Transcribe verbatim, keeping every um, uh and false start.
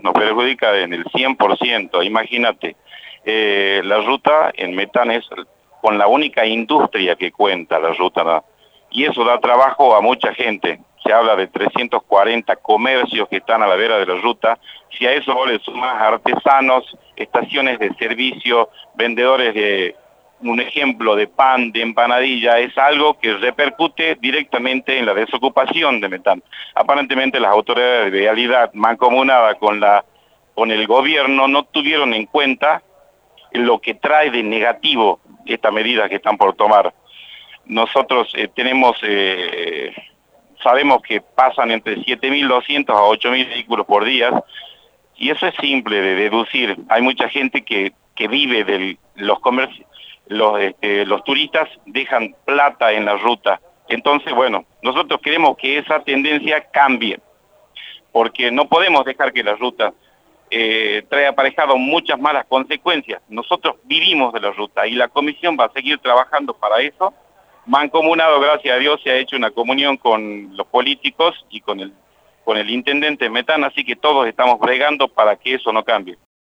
nos perjudica en el cien por ciento. Imagínate, eh, la ruta en metano es con la única industria que cuenta la ruta, ¿no? Y eso da trabajo a mucha gente. Se habla de trescientos cuarenta comercios que están a la vera de la ruta. Si a eso vos le sumás artesanos, estaciones de servicio, vendedores de, un ejemplo, de pan, de empanadilla, es algo que repercute directamente en la desocupación de metano. Aparentemente las autoridades de vialidad mancomunada con, la, con el gobierno no tuvieron en cuenta lo que trae de negativo esta medida que están por tomar. Nosotros eh, tenemos... Eh, Sabemos que pasan entre siete mil doscientos a ocho mil vehículos por día, y eso es simple de deducir. Hay mucha gente que, que vive de los comercios, los, este, los turistas dejan plata en la ruta. Entonces, bueno, nosotros queremos que esa tendencia cambie, porque no podemos dejar que la ruta eh, trae aparejado muchas malas consecuencias. Nosotros vivimos de la ruta y la comisión va a seguir trabajando para eso. Mancomunado, gracias a Dios, se ha hecho una comunión con los políticos y con el, con el intendente Metana, así que todos estamos bregando para que eso no cambie.